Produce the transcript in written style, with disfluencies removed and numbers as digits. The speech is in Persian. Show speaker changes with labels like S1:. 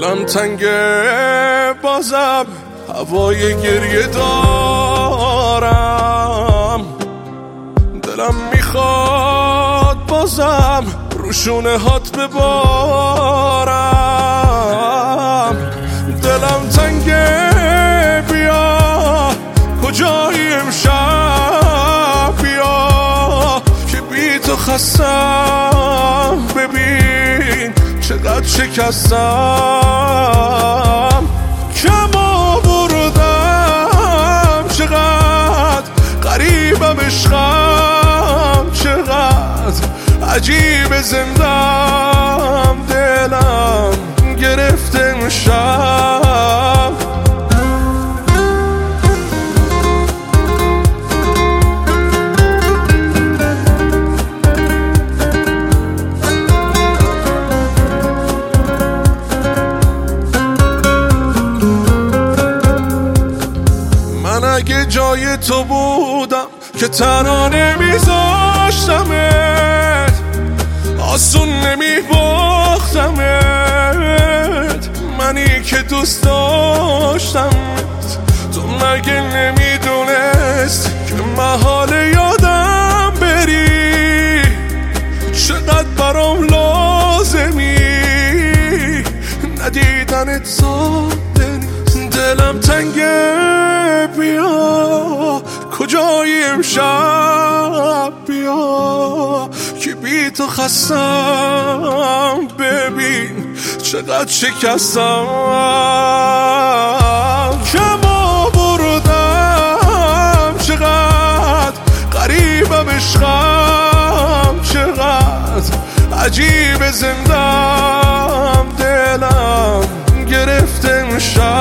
S1: دلم تنگه بازم هوای گریه دارم، دلم میخواد بازم روشونه هات ببارم. دلم تنگه بیا کجایی امشب، بیا که بی تو خستم، ببین چقدر شکستم. کم آوردم چقدر غریبم عشقم، چقدر عجیب زندم، دلم گرفته امشب. من اگه جای تو بودم که تنها نمیذاشتمت، آسون نمیباختمت، منی که دوست داشتمت. تو مگه نمیدونست که محال یادم بری، چقدر برام لازمی ندیدنت ساده نیست. دلم تنگه بیا کجایی امشب، بیا که بی تو خستم، ببین چقدر شکستم. کم آوردم چقدر غریبم عشقم، چقدر عجیب زندم، دلم گرفته امشب.